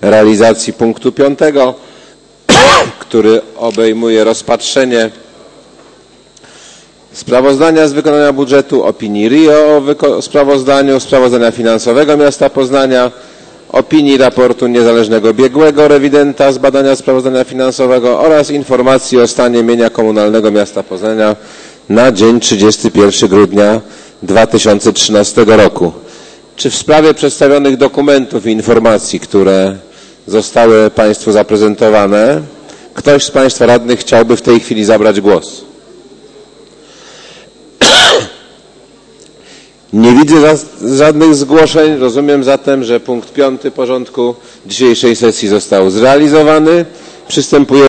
realizacji punktu 5, który obejmuje rozpatrzenie sprawozdania z wykonania budżetu, opinii RIO o sprawozdaniu, sprawozdania finansowego miasta Poznania, opinii raportu niezależnego biegłego rewidenta z badania sprawozdania finansowego oraz informacji o stanie mienia komunalnego miasta Poznania na dzień 31 grudnia 2013 roku. Czy w sprawie przedstawionych dokumentów i informacji, które zostały Państwu zaprezentowane, ktoś z Państwa radnych chciałby w tej chwili zabrać głos? Nie widzę żadnych zgłoszeń. Rozumiem zatem, że punkt 5 porządku dzisiejszej sesji został zrealizowany. Przystępujemy